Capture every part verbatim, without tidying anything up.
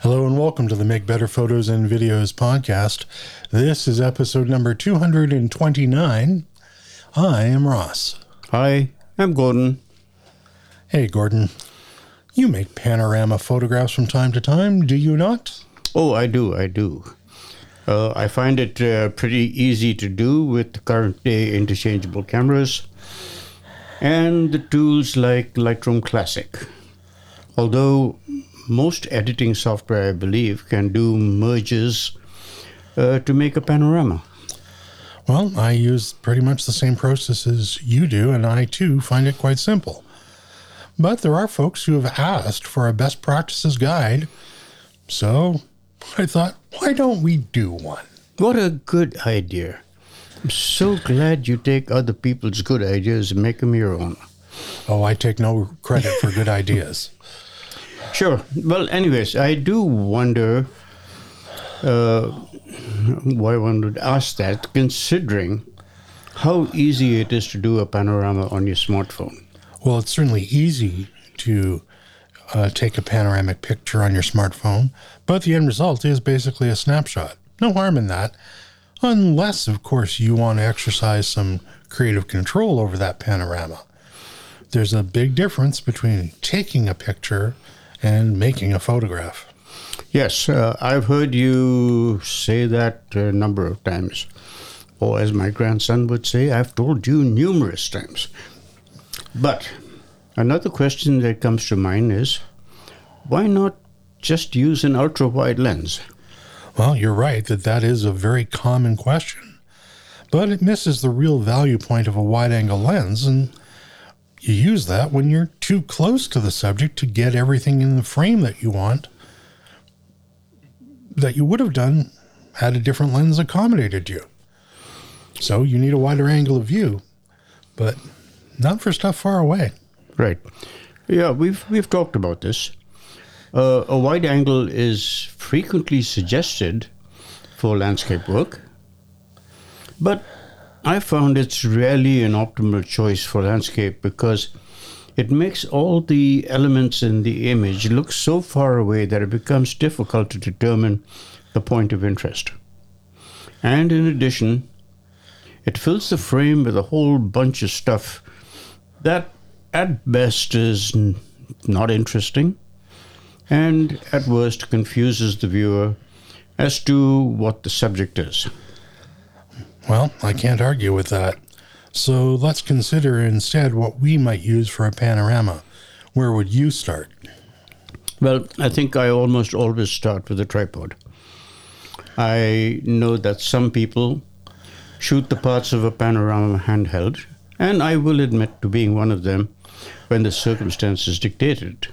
Hello and welcome to the Make Better Photos and Videos podcast. This is episode number two hundred twenty-nine. I am Ross. Hi, I'm Gordon. Hey, Gordon. You make panorama photographs from time to time, do you not? Oh, I do, I do. Uh, I find it uh, pretty easy to do with current day interchangeable cameras and the tools like Lightroom Classic. Although most editing software, I believe, can do merges uh, to make a panorama. Well, I use pretty much the same processes you do, and I too find it quite simple. But there are folks who have asked for a best practices guide, so I thought, why don't we do one? What a good idea. I'm so glad you take other people's good ideas and make them your own. Oh, I take no credit for good ideas. Sure. Well, anyways, I do wonder uh, why one would ask that, considering how easy it is to do a panorama on your smartphone. Well, it's certainly easy to uh, take a panoramic picture on your smartphone, but the end result is basically a snapshot. No harm in that, unless, of course, you want to exercise some creative control over that panorama. There's a big difference between taking a picture and making a photograph. Yes, uh, I've heard you say that a number of times. Or as my grandson would say, I've told you numerous times. But another question that comes to mind is, why not just use an ultra-wide lens? Well, you're right that that is a very common question. But it misses the real value point of a wide-angle lens, and you use that when you're too close to the subject to get everything in the frame that you want, that you would have done had a different lens accommodated you. So you need a wider angle of view, but not for stuff far away. Right. Yeah, we've we've talked about this. Uh, a wide angle is frequently suggested for landscape work, but I found it's rarely an optimal choice for landscape because it makes all the elements in the image look so far away that it becomes difficult to determine the point of interest. And in addition, it fills the frame with a whole bunch of stuff that at best is n- not interesting and at worst confuses the viewer as to what the subject is. Well, I can't argue with that. So let's consider instead what we might use for a panorama. Where would you start? Well, I think I almost always start with a tripod. I know that some people shoot the parts of a panorama handheld, and I will admit to being one of them when the circumstances dictate it.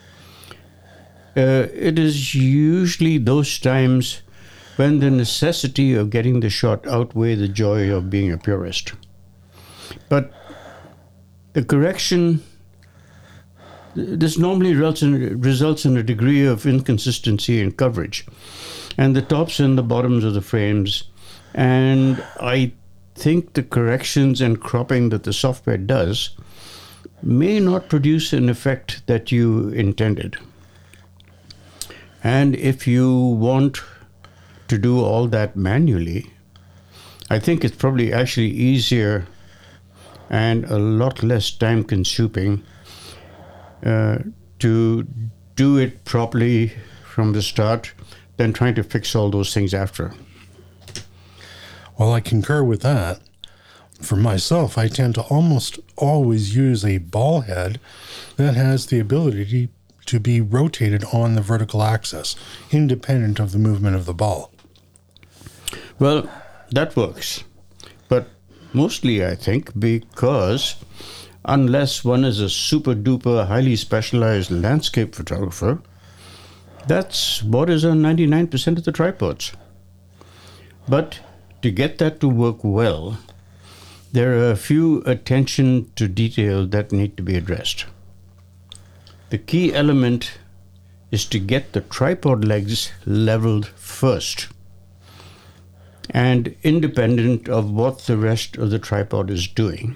Uh, it is usually those times when the necessity of getting the shot outweigh the joy of being a purist. But the correction, this normally results in, results in a degree of inconsistency in coverage, and the tops and the bottoms of the frames, and I think the corrections and cropping that the software does may not produce an effect that you intended. And if you want to do all that manually, I think it's probably actually easier and a lot less time consuming uh, to do it properly from the start than trying to fix all those things after. Well, I concur with that. For myself, I tend to almost always use a ball head that has the ability to be rotated on the vertical axis, independent of the movement of the ball. Well, that works. But mostly, I think, because unless one is a super duper highly specialized landscape photographer, that's what is on ninety-nine percent of the tripods. But to get that to work well, there are a few attention to detail that need to be addressed. The key element is to get the tripod legs leveled first and independent of what the rest of the tripod is doing.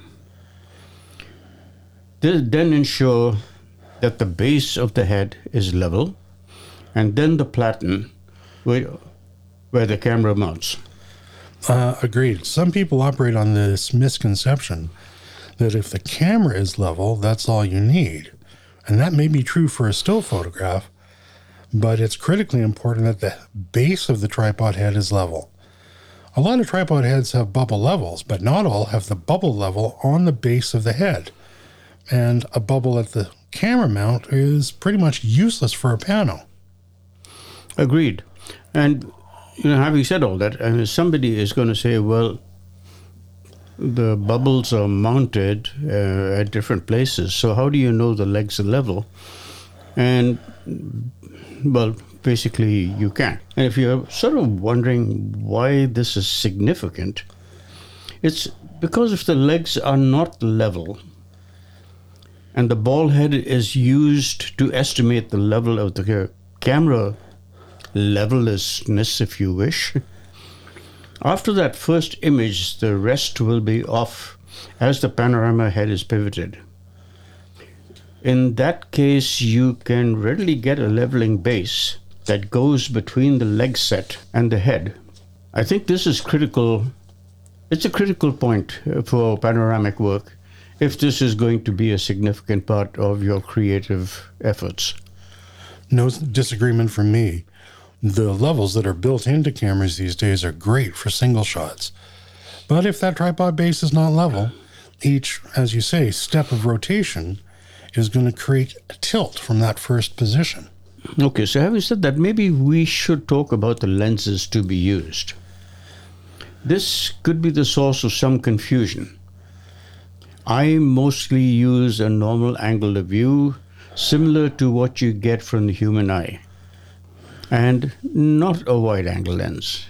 This then ensure that the base of the head is level and then the platen where, where the camera mounts. Uh, agreed. Some people operate on this misconception that if the camera is level, that's all you need. And that may be true for a still photograph, but it's critically important that the base of the tripod head is level. A lot of tripod heads have bubble levels, but not all have the bubble level on the base of the head. And a bubble at the camera mount is pretty much useless for a pano. Agreed. And you know, having said all that, I mean, somebody is going to say, well, the bubbles are mounted uh, at different places, so how do you know the legs are level? And, well, basically you can't. And if you're sort of wondering why this is significant, it's because if the legs are not level, and the ball head is used to estimate the level of the camera levelness, if you wish. After that first image, the rest will be off as the panorama head is pivoted. In that case, you can readily get a leveling base that goes between the leg set and the head. I think this is critical. It's a critical point for panoramic work if this is going to be a significant part of your creative efforts. No disagreement from me. The levels that are built into cameras these days are great for single shots. But if that tripod base is not level, each, as you say, step of rotation is going to create a tilt from that first position. Okay, so having said that, maybe we should talk about the lenses to be used. This could be the source of some confusion. I mostly use a normal angle of view, similar to what you get from the human eye, and not a wide-angle lens.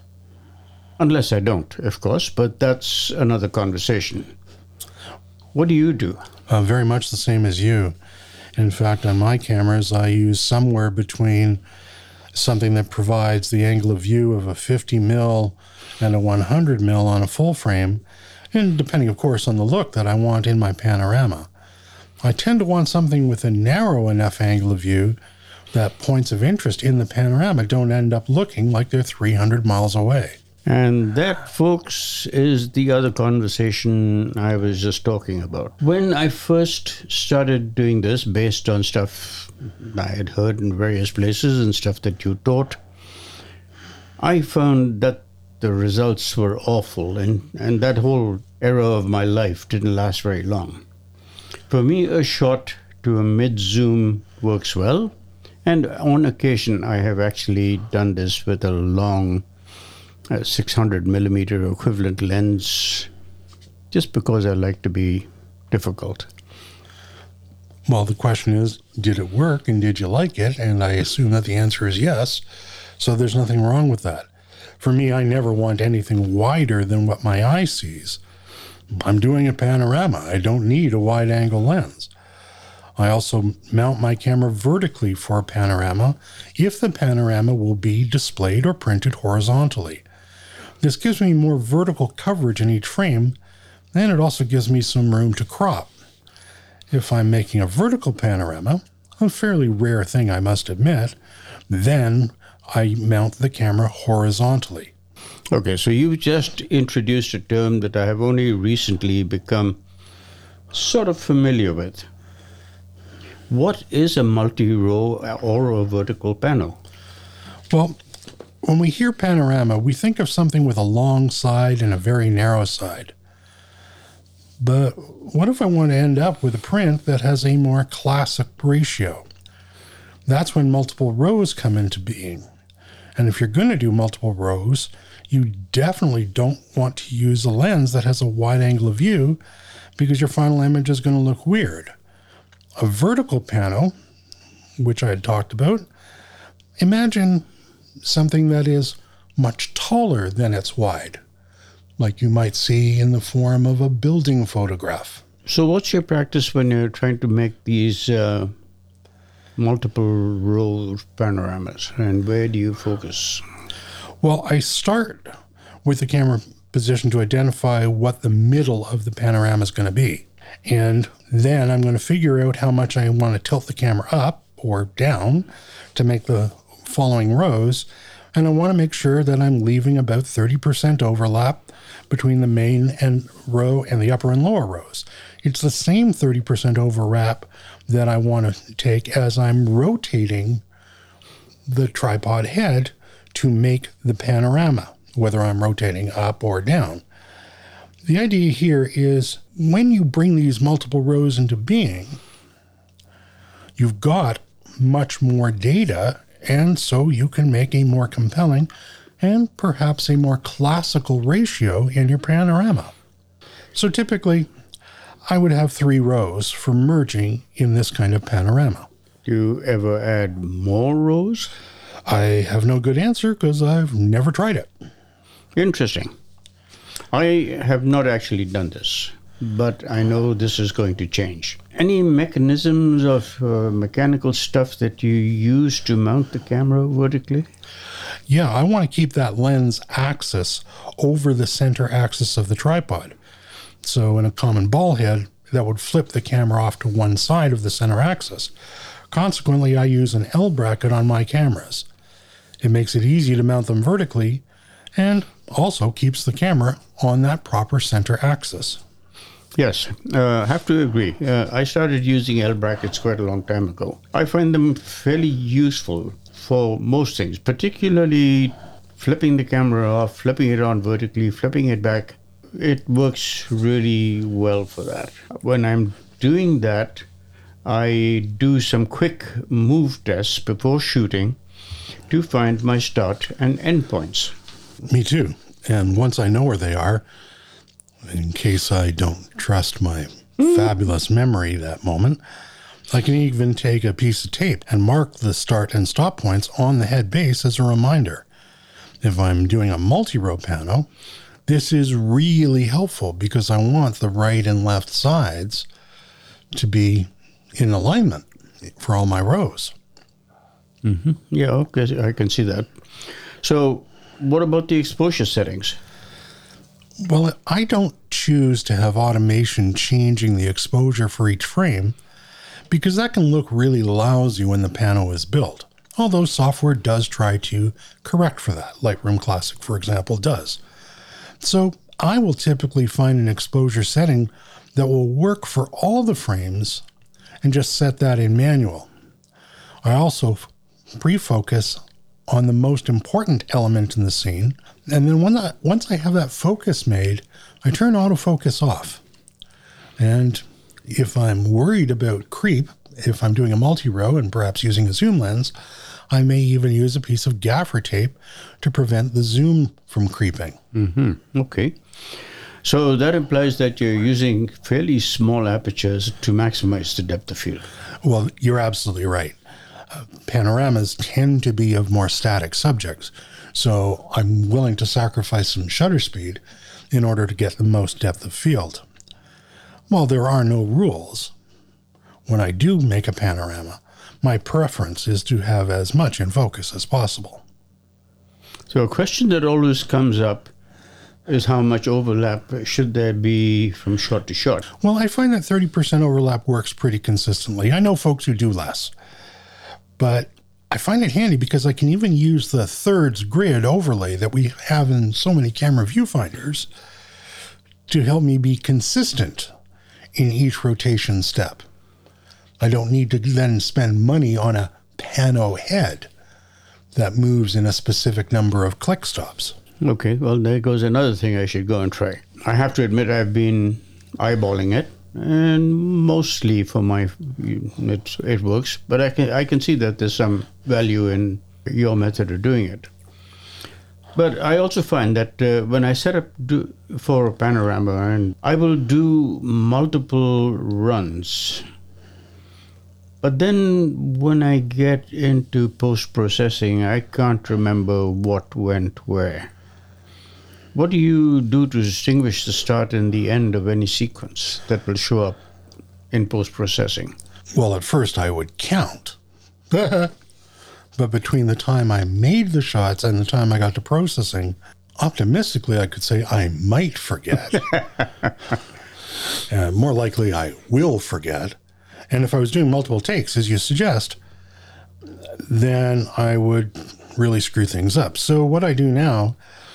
Unless I don't, of course, but that's another conversation. What do you do? Uh, very much the same as you. In fact, on my cameras, I use somewhere between something that provides the angle of view of a fifty mil and a one hundred mil on a full frame, and depending, of course, on the look that I want in my panorama. I tend to want something with a narrow enough angle of view that points of interest in the panorama don't end up looking like they're three hundred miles away. And that, folks, is the other conversation I was just talking about. When I first started doing this, based on stuff I had heard in various places and stuff that you taught, I found that the results were awful, and, and that whole era of my life didn't last very long. For me, a shot to a mid-zoom works well. And on occasion, I have actually done this with a long uh, six hundred millimeter equivalent lens, just because I like to be difficult. Well, the question is, did it work and did you like it? And I assume that the answer is yes. So there's nothing wrong with that. For me, I never want anything wider than what my eye sees. I'm doing a panorama. I don't need a wide-angle lens. I also mount my camera vertically for a panorama if the panorama will be displayed or printed horizontally. This gives me more vertical coverage in each frame, and it also gives me some room to crop. If I'm making a vertical panorama, a fairly rare thing I must admit, then I mount the camera horizontally. Okay, so you've just introduced a term that I have only recently become sort of familiar with. What is a multi-row or a vertical panel? Well, when we hear panorama, we think of something with a long side and a very narrow side. But what if I want to end up with a print that has a more classic ratio? That's when multiple rows come into being. And if you're going to do multiple rows, you definitely don't want to use a lens that has a wide angle of view because your final image is going to look weird. A vertical panel, which I had talked about, imagine something that is much taller than it's wide, like you might see in the form of a building photograph. So what's your practice when you're trying to make these uh, multiple row panoramas, and where do you focus? Well, I start with the camera position to identify what the middle of the panorama is going to be. And then I'm going to figure out how much I want to tilt the camera up or down to make the following rows. And I want to make sure that I'm leaving about thirty percent overlap between the main and row and the upper and lower rows. It's the same thirty percent overlap that I want to take as I'm rotating the tripod head to make the panorama, whether I'm rotating up or down. The idea here is when you bring these multiple rows into being, you've got much more data, and so you can make a more compelling and perhaps a more classical ratio in your panorama. So typically, I would have three rows for merging in this kind of panorama. Do you ever add more rows? I have no good answer because I've never tried it. Interesting. I have not actually done this, but I know this is going to change. Any mechanisms of uh, mechanical stuff that you use to mount the camera vertically? Yeah, I want to keep that lens axis over the center axis of the tripod. So in a common ball head, that would flip the camera off to one side of the center axis. Consequently, I use an L bracket on my cameras. It makes it easy to mount them vertically and also keeps the camera on that proper center axis. Yes, I uh, have to agree. Uh, I started using L brackets quite a long time ago. I find them fairly useful for most things, particularly flipping the camera off, flipping it on vertically, flipping it back. It works really well for that. When I'm doing that, I do some quick move tests before shooting to find my start and end points. Me too. And once I know where they are, in case I don't trust my mm. fabulous memory that moment, I can even take a piece of tape and mark the start and stop points on the head base as a reminder. If I'm doing a multi-row pano, this is really helpful because I want the right and left sides to be in alignment for all my rows. Mm-hmm. Yeah, okay, I can see that. So what about the exposure settings? Well, I don't choose to have automation changing the exposure for each frame because that can look really lousy when the pano is built, although software does try to correct for that. Lightroom Classic, for example, does. So I will typically find an exposure setting that will work for all the frames and just set that in manual. I also pre-focus on the most important element in the scene, and then when I, once I have that focus made, I turn autofocus off. And if I'm worried about creep, if I'm doing a multi-row and perhaps using a zoom lens, I may even use a piece of gaffer tape to prevent the zoom from creeping. Mm-hmm. Okay. So that implies that you're using fairly small apertures to maximize the depth of field. Well, you're absolutely right. Uh, panoramas tend to be of more static subjects, so I'm willing to sacrifice some shutter speed in order to get the most depth of field. While there are no rules, when I do make a panorama, my preference is to have as much in focus as possible. So a question that always comes up is how much overlap should there be from shot to shot? Well, I find that thirty percent overlap works pretty consistently. I know folks who do less, but I find it handy because I can even use the thirds grid overlay that we have in so many camera viewfinders to help me be consistent in each rotation step. I don't need to then spend money on a pano head that moves in a specific number of click stops. Okay, well, there goes another thing I should go and try. I have to admit I've been eyeballing it, and mostly for my, it, it works, but I can, I can see that there's some value in your method of doing it. But I also find that uh, when I set up do, for a panorama, and I will do multiple runs, but then when I get into post-processing, I can't remember what went where. What do you do to distinguish the start and the end of any sequence that will show up in post-processing? Well, at first I would count. But between the time I made the shots and the time I got to processing, optimistically I could say I might forget. uh, more likely I will forget. And if I was doing multiple takes, as you suggest, then I would really screw things up. So what I do now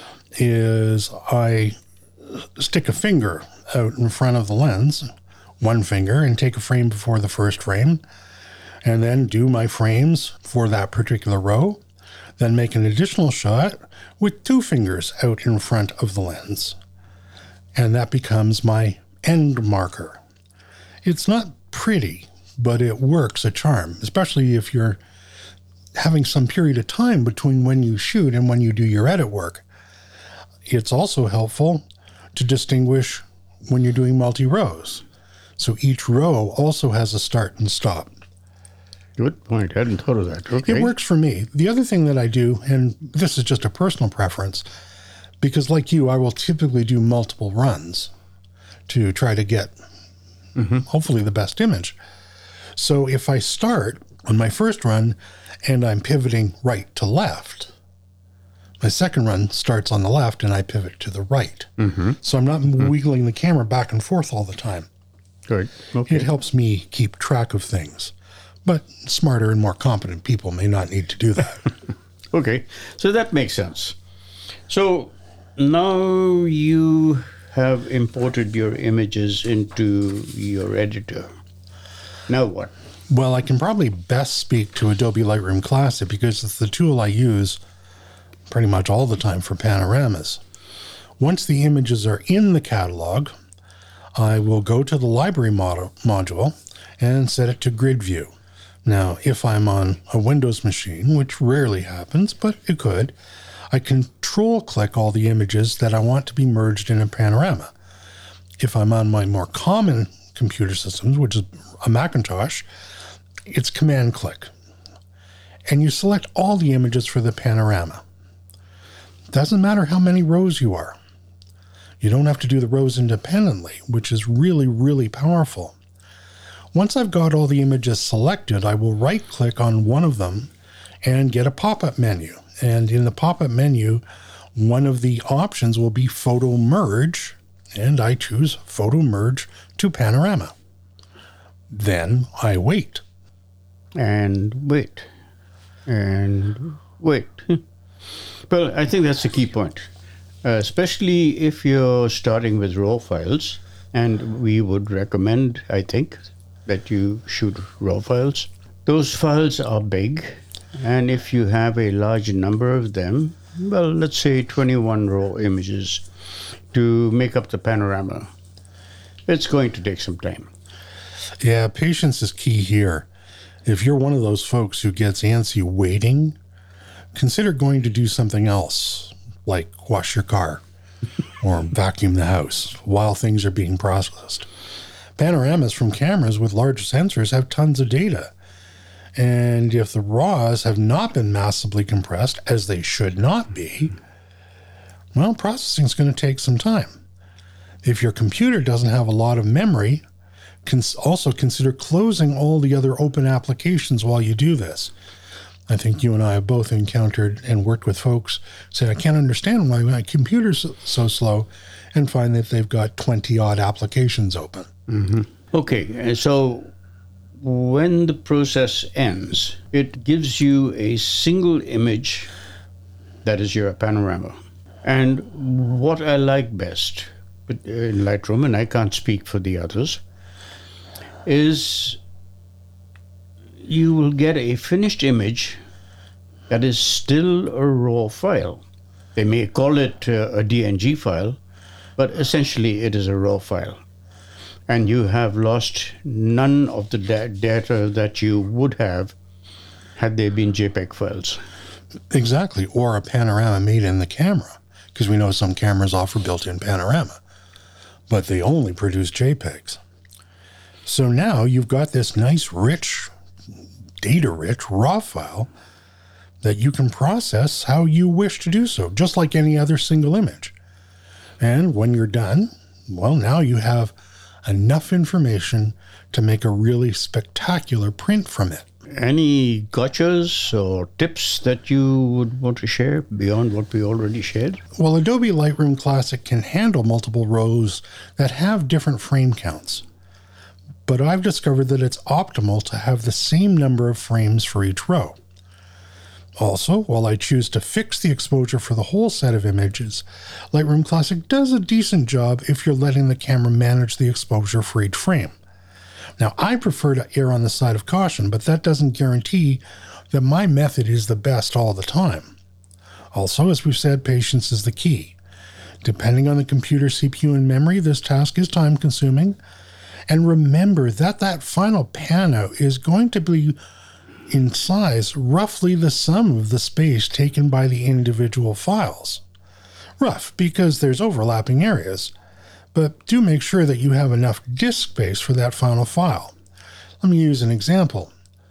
is I stick a finger out in front of the lens, one finger, and take a frame before the first frame, and then do my frames for that particular row, then make an additional shot with two fingers out in front of the lens. And that becomes my end marker. It's not pretty, but it works a charm, especially if you're having some period of time between when you shoot and when you do your edit work. It's also helpful to distinguish when you're doing multi-rows. So each row also has a start and stop. Good point. I hadn't thought of that. Okay. It works for me. The other thing that I do, and this is just a personal preference, because like you, I will typically do multiple runs to try to get mm-hmm. hopefully the best image. So if I start on my first run and I'm pivoting right to left, my second run starts on the left and I pivot to the right. Mm-hmm. So I'm not mm-hmm. wiggling the camera back and forth all the time. Good. Okay. It helps me keep track of things. But smarter and more competent people may not need to do that. Okay. So that makes sense. So now you have imported your images into your editor. Now what? Well, I can probably best speak to Adobe Lightroom Classic because it's the tool I use pretty much all the time for panoramas. Once the images are in the catalog, I will go to the library model, module and set it to grid view. Now, if I'm on a Windows machine, which rarely happens, but it could, I control click all the images that I want to be merged in a panorama. If I'm on my more common computer systems, which is a Macintosh, it's command click. And you select all the images for the panorama. Doesn't matter how many rows you are. You don't have to do the rows independently, which is really, really powerful. Once I've got all the images selected, I will right-click on one of them and get a pop-up menu. And in the pop-up menu, one of the options will be Photo Merge, and I choose Photo Merge to Panorama. Then I wait. And wait. And wait. Well, I think that's the key point, uh, especially if you're starting with RAW files. And we would recommend, I think, that you shoot RAW files. Those files are big, and if you have a large number of them, well, let's say twenty-one RAW images to make up the panorama, it's going to take some time. Yeah, patience is key here. If you're one of those folks who gets antsy waiting, consider going to do something else, like wash your car or vacuum the house while things are being processed. Panoramas from cameras with large sensors have tons of data. And if the RAWs have not been massively compressed, as they should not be, well, processing is going to take some time. If your computer doesn't have a lot of memory, cons- also consider closing all the other open applications while you do this. I think you and I have both encountered and worked with folks say, I can't understand why my computer's so slow, and find that they've got twenty odd applications open. Mm-hmm. Okay, so when the process ends, it gives you a single image that is your panorama. And what I like best in Lightroom, and I can't speak for the others, is you will get a finished image that is still a RAW file. They may call it uh, a D N G file, but essentially it is a RAW file. And you have lost none of the da- data that you would have had they been JPEG files. Exactly, or a panorama made in the camera, because we know some cameras offer built-in panorama, but they only produce JPEGs. So now you've got this nice, rich, data-rich RAW file that you can process how you wish to do so, just like any other single image. And when you're done, well, now you have enough information to make a really spectacular print from it. Any gotchas or tips that you would want to share beyond what we already shared? Well, Adobe Lightroom Classic can handle multiple rows that have different frame counts. But I've discovered that it's optimal to have the same number of frames for each row. Also, while I choose to fix the exposure for the whole set of images, Lightroom Classic does a decent job if you're letting the camera manage the exposure for each frame. Now, I prefer to err on the side of caution, but that doesn't guarantee that my method is the best all the time. Also, as we've said, patience is the key. Depending on the computer C P U and memory, this task is time-consuming. And remember that that final pan-out is going to be, in size, roughly the sum of the space taken by the individual files. Rough, because there's overlapping areas. But do make sure that you have enough disk space for that final file. Let me use an example.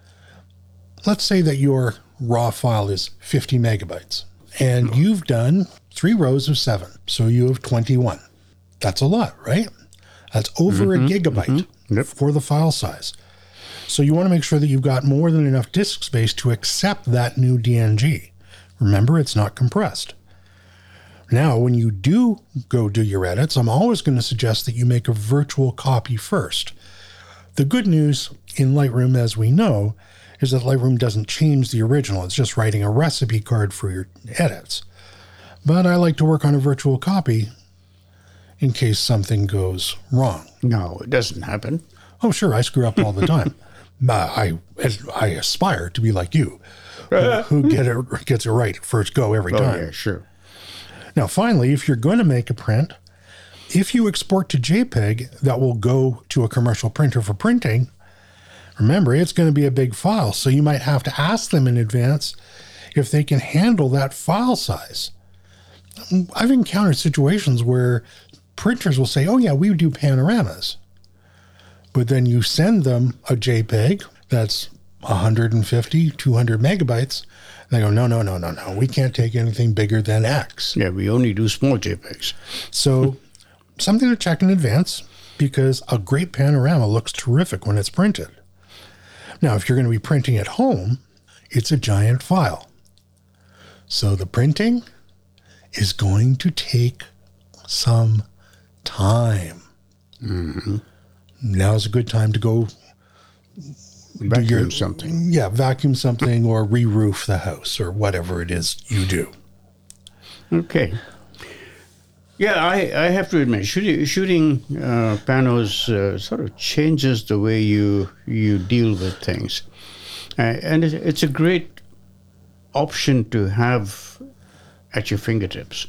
Let's say that your raw file is fifty megabytes, and you've done three rows of seven, so you have twenty-one. That's a lot, right? That's over mm-hmm, a gigabyte mm-hmm. Yep. for the file size. So you want to make sure that you've got more than enough disk space to accept that new D N G. Remember, it's not compressed. Now, when you do go do your edits, I'm always going to suggest that you make a virtual copy first. The good news in Lightroom, as we know, is that Lightroom doesn't change the original. It's just writing a recipe card for your edits. But I like to work on a virtual copy in case something goes wrong. No, it doesn't happen. Oh, sure, I screw up all the time. I, I aspire to be like you, who, who get it, gets it right first go every time. Oh, yeah, sure. Now, finally, if you're going to make a print, if you export to JPEG that will go to a commercial printer for printing, remember, it's going to be a big file, so you might have to ask them in advance if they can handle that file size. I've encountered situations where printers will say, oh, yeah, we do panoramas. But then you send them a JPEG that's one hundred fifty, two hundred megabytes. And they go, no, no, no, no, no. We can't take anything bigger than X. Yeah, we only do small JPEGs. So something to check in advance, because a great panorama looks terrific when it's printed. Now, if you're going to be printing at home, it's a giant file. So the printing is going to take some time. Mm-hmm. Now's a good time to go vacuum your, something. Yeah, vacuum something or re-roof the house or whatever it is you do. Okay. Yeah, I, I have to admit, shooting, shooting uh, panos uh, sort of changes the way you you deal with things. Uh, and it, it's a great option to have at your fingertips.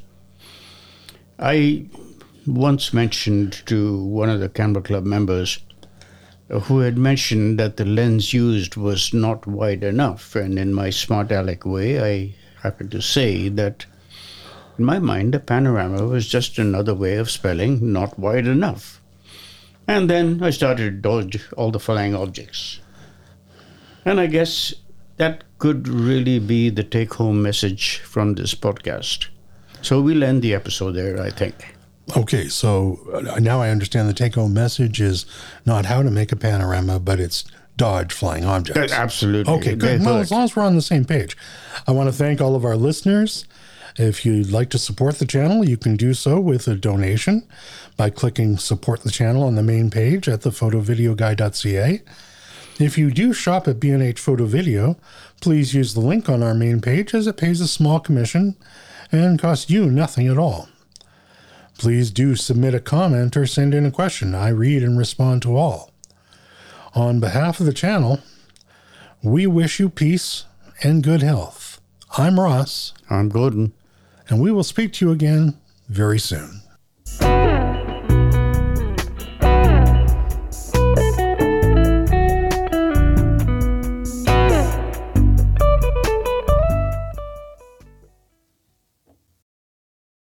I once mentioned to one of the Camera Club members who had mentioned that the lens used was not wide enough. And in my smart aleck way, I happened to say that in my mind, a panorama was just another way of spelling not wide enough. And then I started to dodge all the flying objects. And I guess that could really be the take-home message from this podcast. So we'll end the episode there, I think. Okay, so now I understand the take-home message is not how to make a panorama, but it's dodge flying objects. Absolutely. Okay, good. Well, as long as we're on the same page. I want to thank all of our listeners. If you'd like to support the channel, you can do so with a donation by clicking support the channel on the main page at the photo video guy dot c a. If you do shop at B and H Photo Video, please use the link on our main page as it pays a small commission and costs you nothing at all. Please do submit a comment or send in a question. I read and respond to all. On behalf of the channel, we wish you peace and good health. I'm Ross. I'm Gordon. And we will speak to you again very soon.